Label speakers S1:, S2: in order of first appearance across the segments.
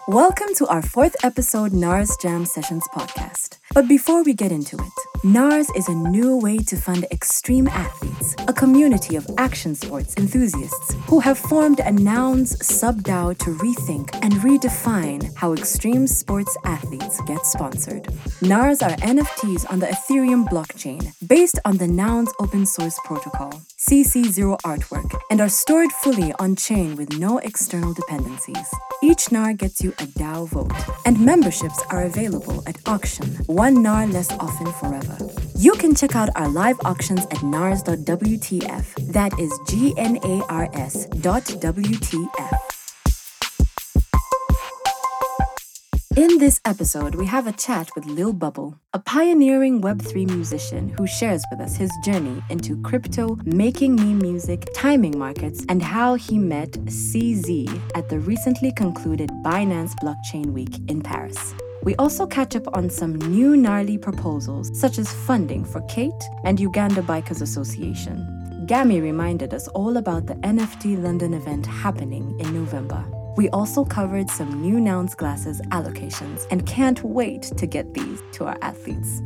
S1: Welcome to our fourth episode NARS Jam Sessions podcast. But before we get into it, NARS is a new way to fund extreme athletes, a community of action sports enthusiasts who have formed a Nouns sub-DAO to rethink and redefine how extreme sports athletes get sponsored. NARS are NFTs on the Ethereum blockchain based on the Nouns open source protocol, CC0 artwork, and are stored fully on-chain with no external dependencies. Each NAR gets you a DAO vote, and memberships are available at auction, one NAR less often forever. You can check out our live auctions at nars.wtf. That is GNARS.WTF. In this episode, we have a chat with Lil Bubble, a pioneering Web3 musician who shares with us his journey into crypto, making meme music, timing markets, and how he met CZ at the recently concluded Binance Blockchain Week in Paris. We also catch up on some new gnarly proposals, such as funding for Kate and Uganda Bikers Association. Gammy reminded us all about the NFT London event happening in November. We also covered some new Nouns glasses allocations and can't wait to get these to our athletes.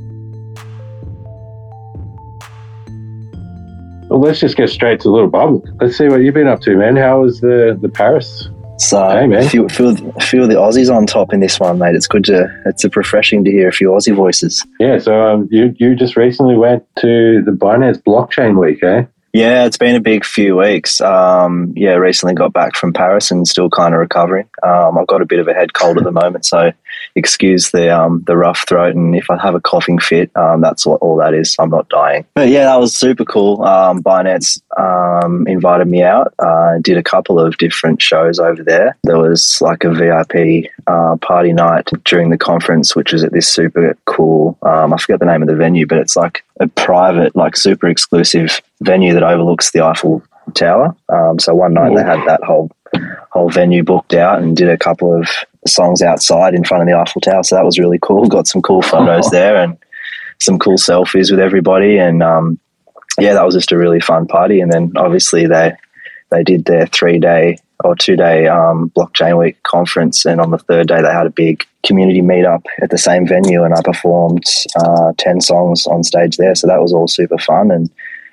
S2: Well, let's just get straight to Little Bubble. Let's see what you've been up to, man. How was the Paris?
S3: So
S2: hey, man.
S3: a few of the Aussies on top in this one, mate. It's refreshing to hear a few Aussie voices.
S2: Yeah, so you just recently went to the Binance Blockchain Week, eh?
S3: Yeah, it's been a big few weeks. Recently got back from Paris and still kind of recovering. I've got a bit of a head cold at the moment, so excuse the rough throat, and if I have a coughing fit, that's what all that is. I'm not dying. But yeah, that was super cool. Binance invited me out. Did a couple of different shows over there. There was like a VIP party night during the conference, which was at this super cool, I forget the name of the venue, but it's like a private, like super exclusive venue that overlooks the Eiffel Tower. So one night they had that whole venue booked out and did a couple of songs outside in front of the Eiffel Tower. So that was really cool. Got some cool photos there and some cool selfies with everybody. And that was just a really fun party. And then obviously they did their 2-day Blockchain Week conference, and on the third day they had a big community meetup at the same venue, and I performed 10 songs on stage there, so that was all super fun. And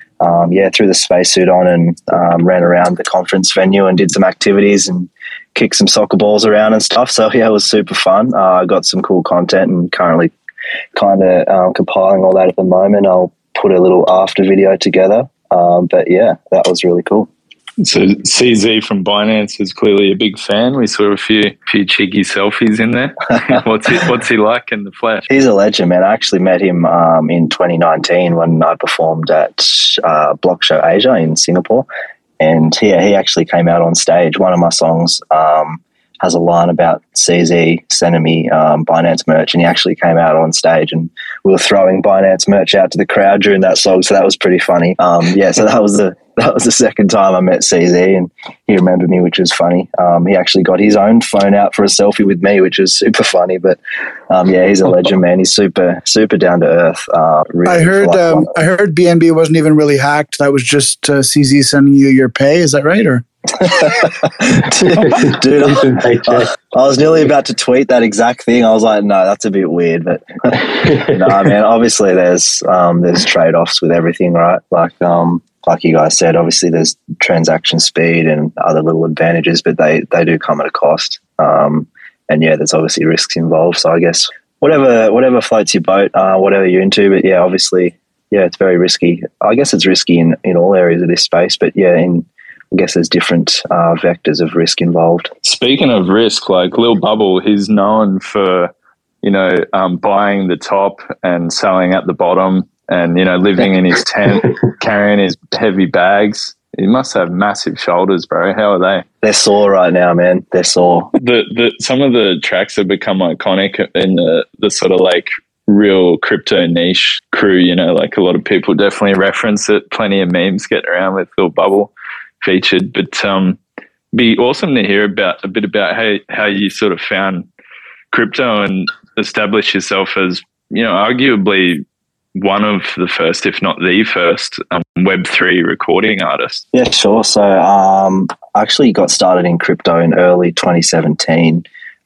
S3: threw the spacesuit on and ran around the conference venue and did some activities and kicked some soccer balls around and stuff. So yeah, it was super fun. I got some cool content and currently kind of compiling all that at the moment. I'll put a little after video together, but yeah, that was really cool.
S4: So CZ from Binance is clearly a big fan. We saw a few cheeky selfies in there. What's he like in the flesh?
S3: He's a legend, man. I actually met him in 2019 when I performed at Block Show Asia in Singapore, and he actually came out on stage. One of my songs has a line about CZ sending me Binance merch, and he actually came out on stage, and we were throwing Binance merch out to the crowd during that song, so that was pretty funny. So that was the second time I met CZ, and he remembered me, which was funny. He actually got his own phone out for a selfie with me, which was super funny. But he's a legend, man. He's super down to earth. Really,
S5: I heard BNB wasn't even really hacked. That was just CZ sending you your pay. Is that right? Or
S3: dude, I was nearly about to tweet that exact thing. I was like, no, that's a bit weird. But no, man. Obviously, there's trade-offs with everything, right? Like you guys said, obviously there's transaction speed and other little advantages, but they do come at a cost. There's obviously risks involved. So I guess whatever floats your boat, whatever you're into. But yeah, obviously, yeah, it's very risky. I guess it's risky in all areas of this space. But yeah, I guess there's different vectors of risk involved.
S4: Speaking of risk, like Lil Bubble, he's known for buying the top and selling at the bottom. And, living in his tent, carrying his heavy bags. He must have massive shoulders, bro. How are they?
S3: They're sore right now, man. They're sore.
S4: Some of the tracks have become iconic in the sort of like real crypto niche crew, like a lot of people definitely reference it. Plenty of memes getting around with Lil Bubble featured. But be awesome to hear a bit about how you sort of found crypto and established yourself as, arguably one of the first, if not the first, Web3 recording artist.
S3: Yeah, sure. So I actually got started in crypto in early 2017.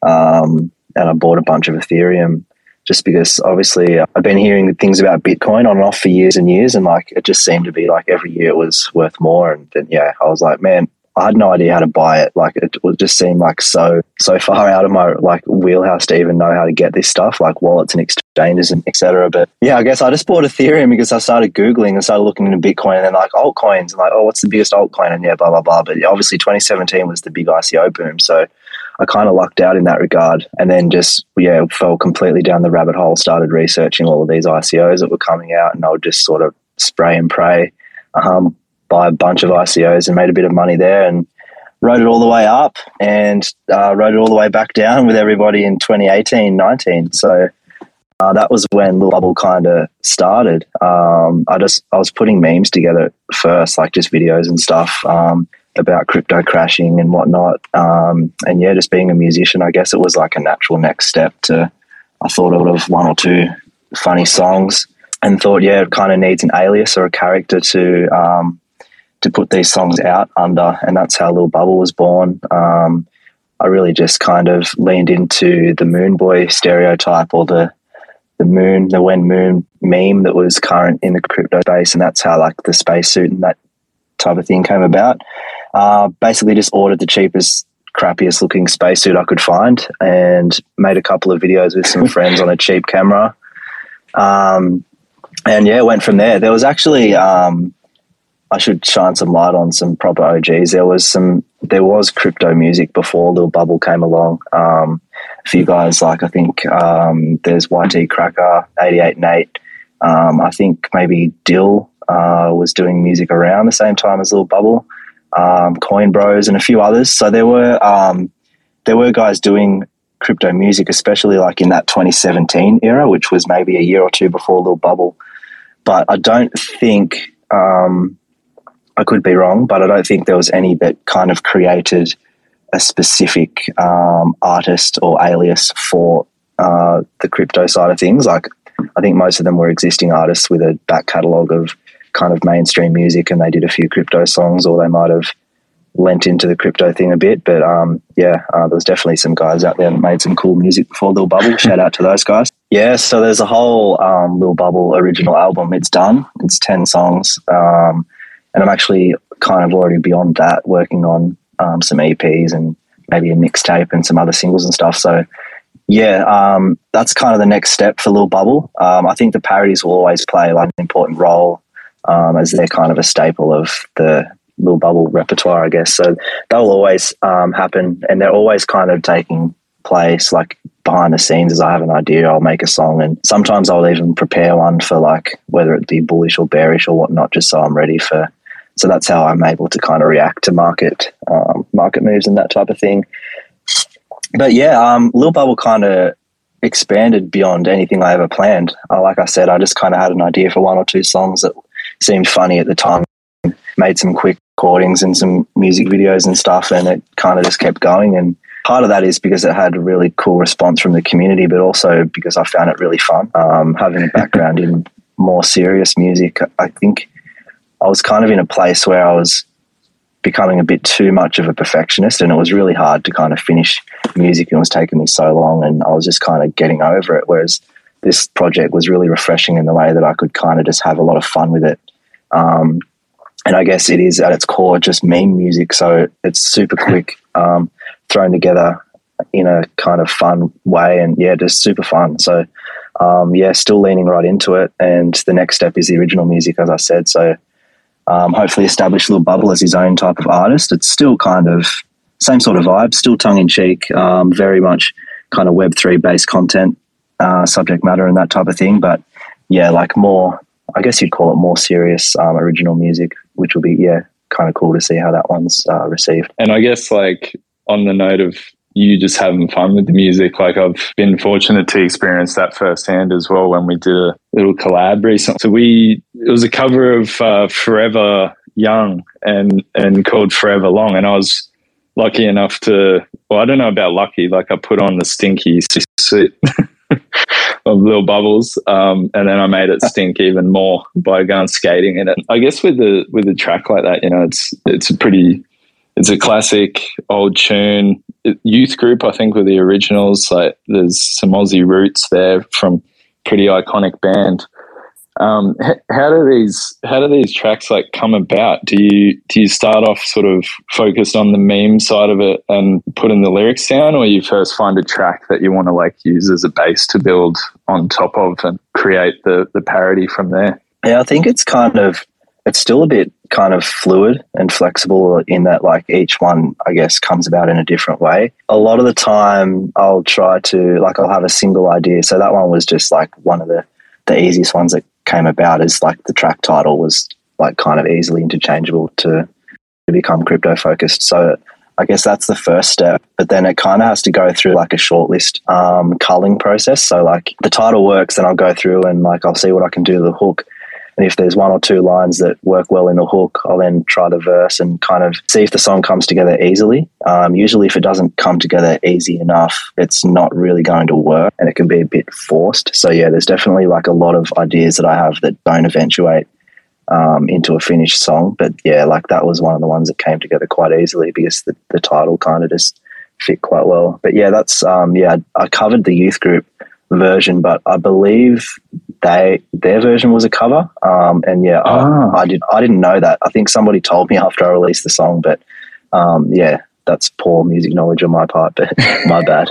S3: and I bought a bunch of Ethereum just because obviously I've been hearing things about Bitcoin on and off for years and years, and like it just seemed to be like every year it was worth more. And then I was like, man, I had no idea how to buy it. Like it just seemed like so far out of my like wheelhouse to even know how to get this stuff, like wallets and exchanges and etc. But yeah, I guess I just bought Ethereum because I started Googling and started looking into Bitcoin and then like altcoins and like, oh, what's the biggest altcoin? And blah, blah, blah. But obviously 2017 was the big ICO boom. So I kind of lucked out in that regard, and then just, fell completely down the rabbit hole, started researching all of these ICOs that were coming out, and I would just sort of spray and pray, buy a bunch of ICOs and made a bit of money there, and rode it all the way up and rode it all the way back down with everybody in 2018, 19. So that was when Lil Bubble kind of started. I was putting memes together first, like just videos and stuff, about crypto crashing and whatnot. Just being a musician, I guess it was like a natural next step I thought of one or two funny songs and thought, it kind of needs an alias or a character to put these songs out under. And that's how Lil Bubble was born. I really just kind of leaned into the Moon Boy stereotype, or the When Moon meme that was current in the crypto space. And that's how like the spacesuit and that type of thing came about. Basically just ordered the cheapest, crappiest looking spacesuit I could find and made a couple of videos with some friends on a cheap camera. Went from there. There was actually, I should shine some light on some proper OGs. There was crypto music before Lil Bubble came along. A few guys, like I think there's YT Cracker, 88 Nate. I think maybe Dill was doing music around the same time as Lil Bubble. Coin Bros and a few others. So there were guys doing crypto music, especially like in that 2017 era, which was maybe a year or two before Lil Bubble. But I don't think, I could be wrong, but I don't think there was any that kind of created a specific artist or alias for the crypto side of things. Like I think most of them were existing artists with a back catalogue of kind of mainstream music, and they did a few crypto songs, or they might have lent into the crypto thing a bit. But there's definitely some guys out there that made some cool music before Lil Bubble. Shout out to those guys. Yeah, so there's a whole Lil Bubble original album. It's done. It's 10 songs. And I'm actually kind of already beyond that, working on some EPs and maybe a mixtape and some other singles and stuff. So that's kind of the next step for Lil Bubble. I think the parodies will always play like an important role, as they're kind of a staple of the Lil Bubble repertoire, I guess. So they'll always happen, and they're always kind of taking place like behind the scenes. As I have an idea, I'll make a song, and sometimes I'll even prepare one for like whether it be bullish or bearish or whatnot, just so I'm ready for. So that's how I'm able to kind of react to market moves and that type of thing. But Lil Bubble kind of expanded beyond anything I ever planned. Like I said, I just kind of had an idea for one or two songs that seemed funny at the time, made some quick recordings and some music videos and stuff, and it kind of just kept going. And part of that is because it had a really cool response from the community, but also because I found it really fun. Having a background in more serious music, I think I was kind of in a place where I was becoming a bit too much of a perfectionist, and it was really hard to kind of finish music, and it was taking me so long, and I was just kind of getting over it. Whereas this project was really refreshing in the way that I could kind of just have a lot of fun with it. And I guess it is at its core just meme music, so it's super quick, thrown together in a kind of fun way, and just super fun. So still leaning right into it, and the next step is the original music, as I said. So hopefully establish Lil Bubble as his own type of artist. It's still kind of same sort of vibe, still tongue-in-cheek, very much kind of Web3 based content, subject matter and that type of thing. But like more, I guess you'd call it more serious original music, which will be, kind of cool to see how that one's received.
S4: And I guess like on the note of you just having fun with the music, like I've been fortunate to experience that firsthand as well when we did a little collab recently. So it was a cover of Forever Young and called Forever Long. And I was lucky enough I don't know about lucky, like I put on the stinky suit of Lil Bubbles, and then I made it stink even more by going skating in it. I guess with a track like that, it's a classic old tune. Youth Group, I think, were the originals. Like, there's some Aussie roots there from pretty iconic band. How do these tracks like come about? Do you start off sort of focused on the meme side of it and putting the lyrics down, or you first find a track that you want to like use as a base to build on top of and create the parody from there?
S3: Yeah, I think it's still a bit kind of fluid and flexible in that like each one, I guess, comes about in a different way. A lot of the time I'll try to, like, I'll have a single idea. So that one was just like one of the easiest ones that came about, is like the track title was like kind of easily interchangeable to become crypto focused. So I guess that's the first step, but then it kind of has to go through like a shortlist culling process. So like the title works, then I'll go through and like I'll see what I can do to the hook. And if there's one or two lines that work well in the hook, I'll then try the verse and kind of see if the song comes together easily. Usually if it doesn't come together easy enough, it's not really going to work and it can be a bit forced. So yeah, there's definitely like a lot of ideas that I have that don't eventuate into a finished song. But yeah, like that was one of the ones that came together quite easily because the title kind of just fit quite well. But yeah, that's, I covered the Youth Group version, but I believe their version was a cover. And yeah, I didn't know that. I think somebody told me after I released the song, but yeah, that's poor music knowledge on my part, but my bad.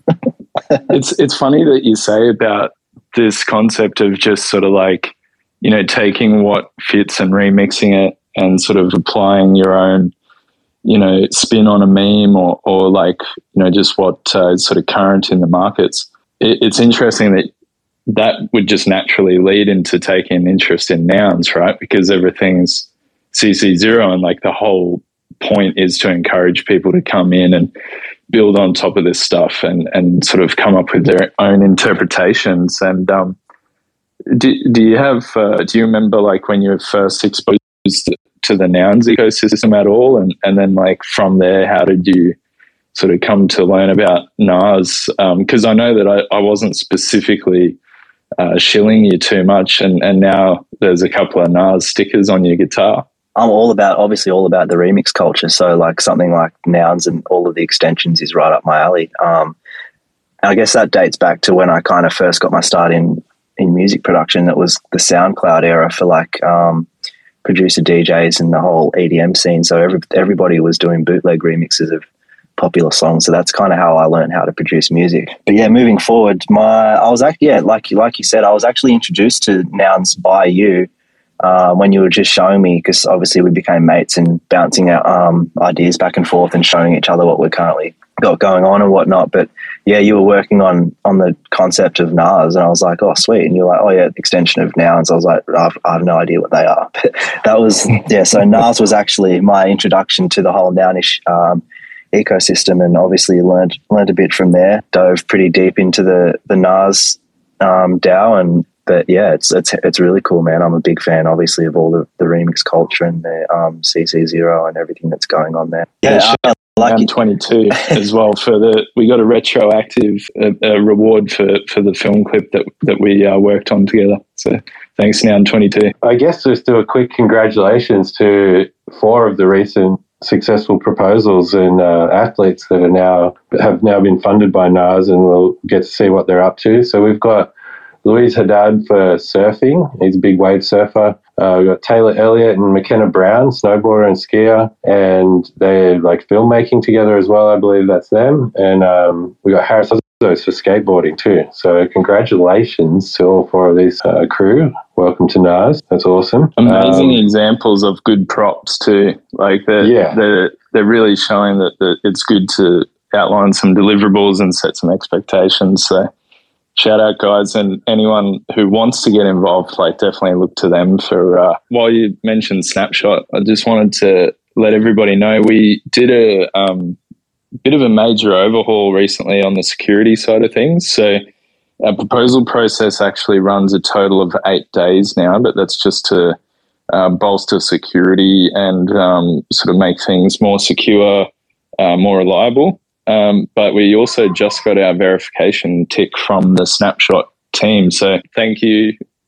S4: It's funny that you say about this concept of just sort of like, you know, taking what fits and remixing it and sort of applying your own, you know, spin on a meme or like, you know, just what is sort of current in the markets. It's interesting that would just naturally lead into taking an interest in nouns, right? Because everything's CC0 and like the whole point is to encourage people to come in and build on top of this stuff and sort of come up with their own interpretations. And do you remember like when you were first exposed to the nouns ecosystem at all? And then like from there, how did you sort of come to learn about Nas? Because I know that I wasn't specifically shilling you too much, and now there's a couple of Nas stickers on your guitar.
S3: I'm obviously all about the remix culture. So like something like nouns and all of the extensions is right up my alley. I guess that dates back to when I kind of first got my start in music production. That was the SoundCloud era for like producer DJs and the whole EDM scene. So everybody was doing bootleg remixes of popular songs. So that's kind of how I learned how to produce music. But yeah, moving forward, I was actually, like you said, I was actually introduced to nouns by you when you were just showing me, because obviously we became mates and bouncing out ideas back and forth and showing each other what we're currently got going on and whatnot. But yeah, you were working on the concept of Nas, and I was like, oh sweet. And you're like, oh yeah, extension of nouns. I was like, I have no idea what they are. But that was, yeah, so Nas was actually my introduction to the whole nounish ecosystem, and obviously learned a bit from there. Dove pretty deep into the Nas DAO, but yeah, it's really cool, man. I'm a big fan, obviously, of all the remix culture and the CC0 and everything that's going on there.
S4: Yeah, like 22 as well we got a retroactive reward for the film clip that we worked on together. So thanks, Noun 22.
S2: I guess just do a quick congratulations to 4 of the recent successful proposals and athletes that have now been funded by Nas, and we'll get to see what they're up to. So we've got Louise Haddad for surfing. He's a big wave surfer. We've got Taylor Elliott and McKenna Brown, snowboarder and skier, and they're like filmmaking together as well. I believe that's them. And we got Harris Huzos for skateboarding too. So congratulations to all 4 of these crew. Welcome to Nas. That's awesome.
S4: Amazing examples of good props too. Like they're really showing that it's good to outline some deliverables and set some expectations. So shout out, guys, and anyone who wants to get involved, like definitely look to them for. While you mentioned Snapshot, I just wanted to let everybody know we did a bit of a major overhaul recently on the security side of things. So our proposal process actually runs a total of 8 days now, but that's just to bolster security and sort of make things more secure, more reliable. But we also just got our verification tick from the Snapshot team. So thank you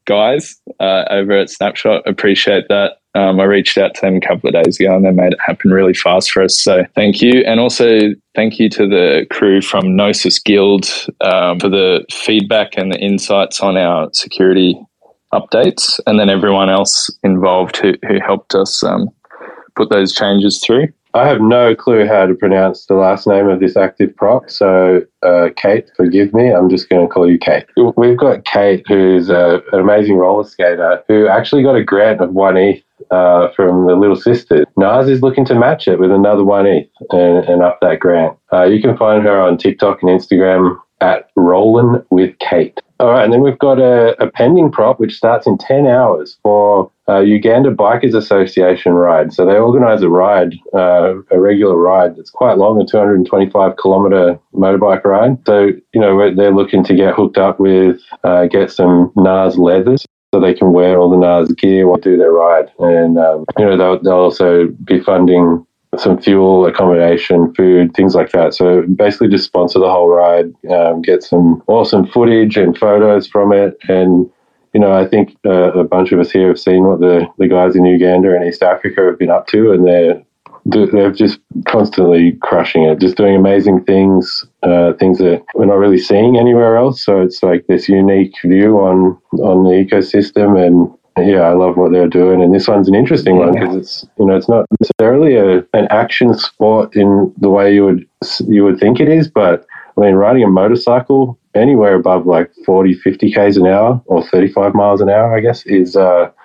S4: guys over at Snapshot. Appreciate that. I reached out to them a couple of days ago and they made it happen really fast for us. So thank you. And also thank you to the crew from Gnosis Guild for the feedback and the insights on our security updates, and then everyone else involved who helped us put those changes through.
S2: I have no clue how to pronounce the last name of this active prop, so Kate, forgive me, I'm just going to call you Kate. We've got Kate, who's an amazing roller skater, who actually got a grant of 1 ETH from the Little Sisters. Nars is looking to match it with another 1 ETH and up that grant. You can find her on TikTok and Instagram at Rollin' with Kate. All right, and then we've got a pending prop which starts in 10 hours for Uganda Bikers Association ride. So they organise a ride, a regular ride that's quite long, a 225-kilometre motorbike ride. So, they're looking to get hooked up with, get some NARS leathers so they can wear all the NARS gear while they do their ride. And, they'll also be funding some fuel, accommodation, food, things like that. So basically just sponsor the whole ride, get some awesome footage and photos from it. And, I think a bunch of us here have seen what the guys in Uganda and East Africa have been up to, and they're just constantly crushing it, just doing amazing things, things that we're not really seeing anywhere else. So it's like this unique view on the ecosystem, and yeah, I love what they're doing. And this one's an interesting one because it's, it's not necessarily an action sport in the way you would think it is. But I mean, riding a motorcycle anywhere above like 40, 50 Ks an hour or 35 miles an hour, I guess, is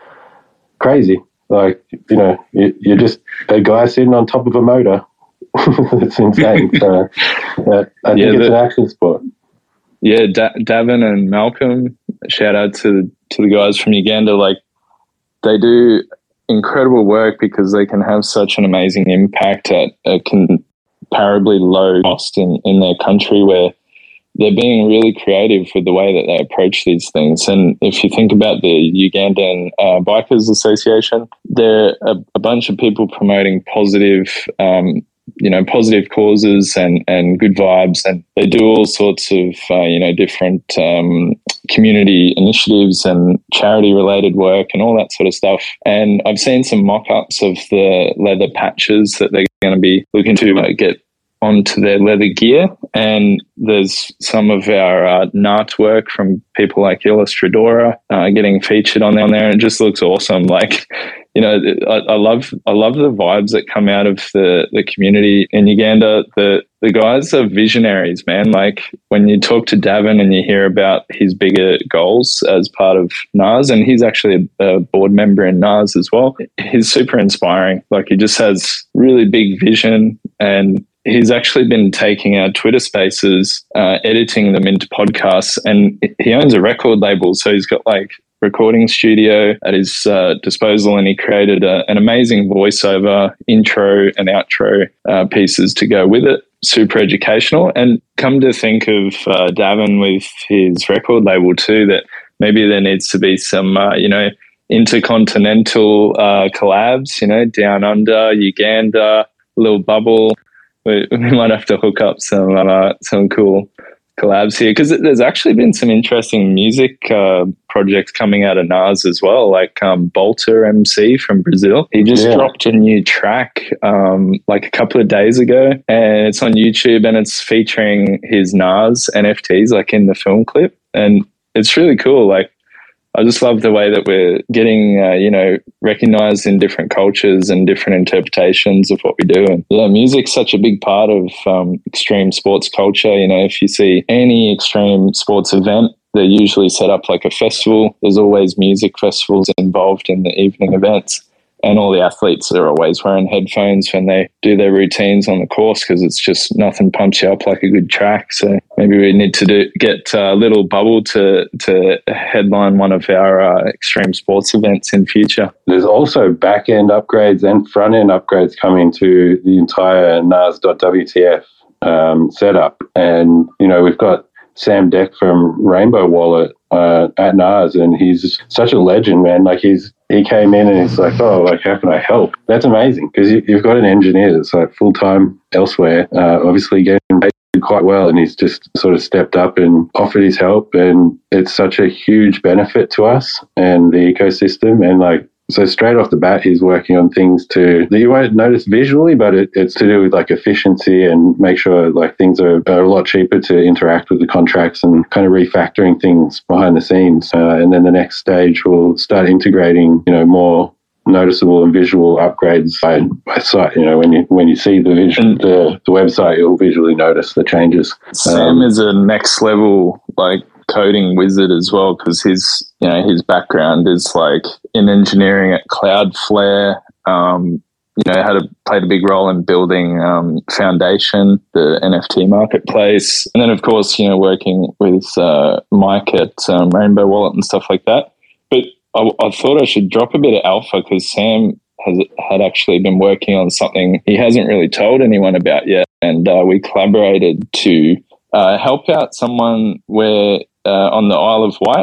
S2: crazy. Like, you're just a guy sitting on top of a motor. It's insane. So I think it's an action sport.
S4: Yeah, Davin and Malcolm, shout out to the guys from Uganda. Like, they do incredible work because they can have such an amazing impact at a comparably low cost in their country, where they're being really creative with the way that they approach these things. And if you think about the Ugandan Bikers Association, they're a bunch of people promoting positive positive causes and good vibes, and they do all sorts of different community initiatives and charity related work and all that sort of stuff. And I've seen some mock-ups of the leather patches that they're going to be looking to get onto their leather gear, and there's some of our NART work from people like Illustradora getting featured on there, and it just looks awesome. Like, I love the vibes that come out of the community in Uganda. The guys are visionaries, man. Like, when you talk to Davin and you hear about his bigger goals as part of NARS, and he's actually a board member in NARS as well, he's super inspiring. Like, he just has really big vision, and he's actually been taking our Twitter spaces, editing them into podcasts, and he owns a record label. So he's got like recording studio at his disposal, and he created an amazing voiceover intro and outro pieces to go with it. Super educational. And come to think of Davin with his record label too, that maybe there needs to be some, intercontinental collabs, down under, Uganda, Little Bubble. We might have to hook up some cool collabs here, because there's actually been some interesting music projects coming out of NARS as well, like Bolter MC from Brazil. He just dropped a new track like a couple of days ago, and it's on YouTube, and it's featuring his NARS NFTs like in the film clip, and it's really cool. Like, I just love the way that we're getting, recognized in different cultures and different interpretations of what we do. And yeah, music's such a big part of extreme sports culture. If you see any extreme sports event, they usually set up like a festival. There's always music festivals involved in the evening events. And all the athletes are always wearing headphones when they do their routines on the course, because it's just nothing pumps you up like a good track. So maybe we need to get Little Bubble to headline one of our extreme sports events in future.
S2: There's also back-end upgrades and front-end upgrades coming to the entire NARS.WTF setup. And, we've got Sam Deck from Rainbow Wallet at NARS, and he's such a legend, man. Like, he came in and he's like, how can I help? That's amazing, because you've got an engineer that's like full-time elsewhere, obviously getting paid did quite well, and he's just sort of stepped up and offered his help, and it's such a huge benefit to us and the ecosystem. And like, so straight off the bat, he's working on things that you won't notice visually, but it's to do with like efficiency and make sure like things are a lot cheaper to interact with the contracts, and kind of refactoring things behind the scenes. And then the next stage will start integrating, more noticeable and visual upgrades by sight. When you see the website, you'll visually notice the changes.
S4: Sam is a next level like coding wizard as well, because his background is like in engineering at Cloudflare. Played a big role in building Foundation, the NFT marketplace, and then of course working with Mike at Rainbow Wallet and stuff like that. But I thought I should drop a bit of alpha, because Sam had actually been working on something he hasn't really told anyone about yet, and we collaborated to help out someone where on the Isle of Wight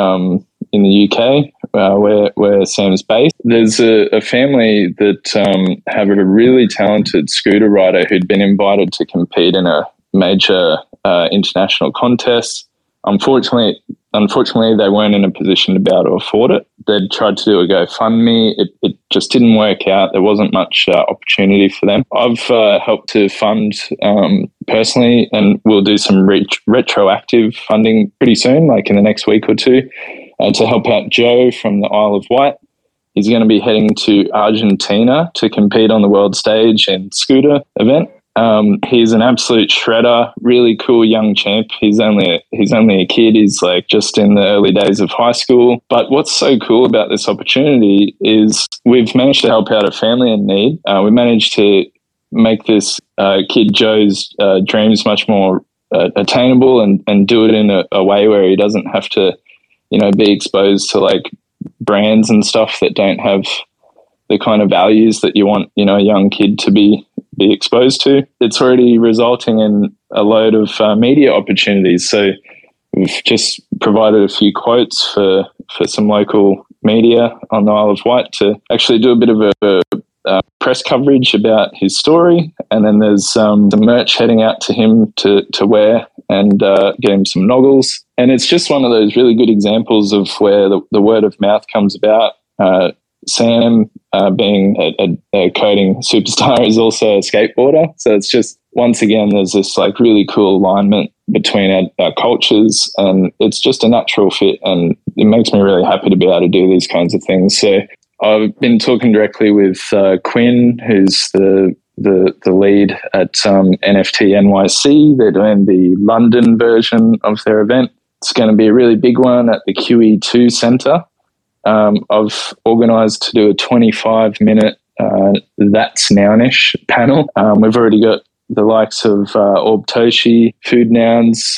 S4: in the UK, where Sam's based. There's a family that have a really talented scooter rider who'd been invited to compete in a major international contest. Unfortunately, they weren't in a position to be able to afford it. They'd tried to do a GoFundMe. It just didn't work out. There wasn't much opportunity for them. I've helped to fund personally, and we'll do some retroactive funding pretty soon, like in the next week or two, to help out Joe from the Isle of Wight. He's going to be heading to Argentina to compete on the world stage in scooter event. He's an absolute shredder, really cool young champ. He's only a kid. He's like just in the early days of high school. But what's so cool about this opportunity is we've managed to help out a family in need. We managed to make this kid Joe's dreams much more attainable, and do it in a way where he doesn't have to, be exposed to like brands and stuff that don't have the kind of values that you want, a young kid to be exposed to. It's already resulting in a load of media opportunities. So we've just provided a few quotes for some local media on the Isle of Wight to actually do a bit of a press coverage about his story. And then there's some merch heading out to him to wear, and get him some noggles. And it's just one of those really good examples of where the word of mouth comes about. Sam, being a coding superstar, is also a skateboarder. So it's just, once again, there's this like really cool alignment between our cultures, and it's just a natural fit, and it makes me really happy to be able to do these kinds of things. So I've been talking directly with Quinn, who's the lead at NFT NYC. They're doing the London version of their event. It's going to be a really big one at the QE2 Centre. I've organised to do a 25-minute That's Nounish panel. We've already got the likes of Orbtoshi, Food Nouns,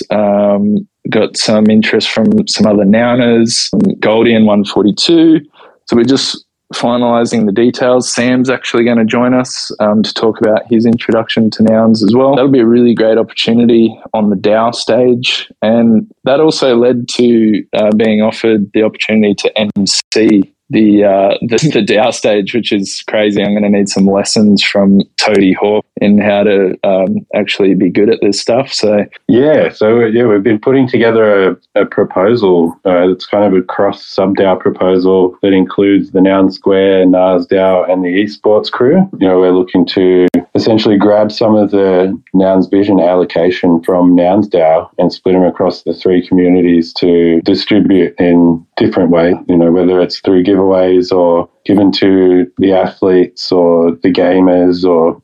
S4: got some interest from some other Nouners, Goldie and 142. So we're just finalising the details. Sam's actually going to join us to talk about his introduction to nouns as well. That'll be a really great opportunity on the DAO stage. And that also led to being offered the opportunity to MC the DAO stage, which is crazy. I'm going to need some lessons from Toady Hawk in how to actually be good at this stuff. So we've been putting together a proposal. It's kind of a cross sub-DAO proposal that includes the Noun Square, Nars DAO, and the esports crew. We're looking to essentially grab some of the Nouns Vision allocation from Nouns DAO and split them across the three communities to distribute in different ways, whether it's through giveaways or given to the athletes or the gamers, or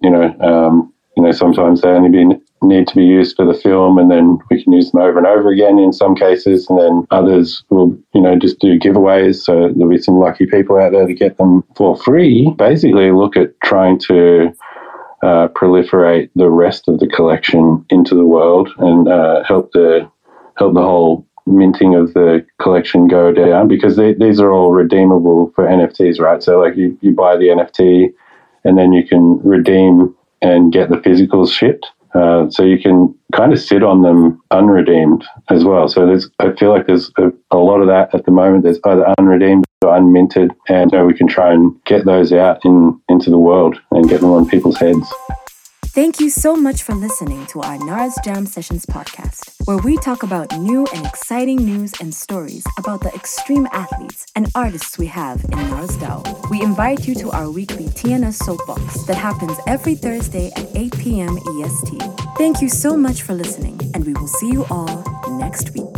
S4: sometimes they only need to be used for the film, and then we can use them over and over again in some cases, and then others will just do giveaways, so there'll be some lucky people out there to get them for free. Basically look at trying to proliferate the rest of the collection into the world, and help the whole minting of the collection go down, because these are all redeemable for NFTs, right? So like you buy the NFT and then you can redeem and get the physicals shipped. So you can kind of sit on them unredeemed as well. So I feel like there's a lot of that at the moment. There's either unredeemed or unminted, and we can try and get those out into the world and get them on people's heads.
S1: Thank you so much for listening to our NARS Jam Sessions podcast, where we talk about new and exciting news and stories about the extreme athletes and artists we have in NARS DAO. We invite you to our weekly TNS Soapbox that happens every Thursday at 8 p.m. EST. Thank you so much for listening, and we will see you all next week.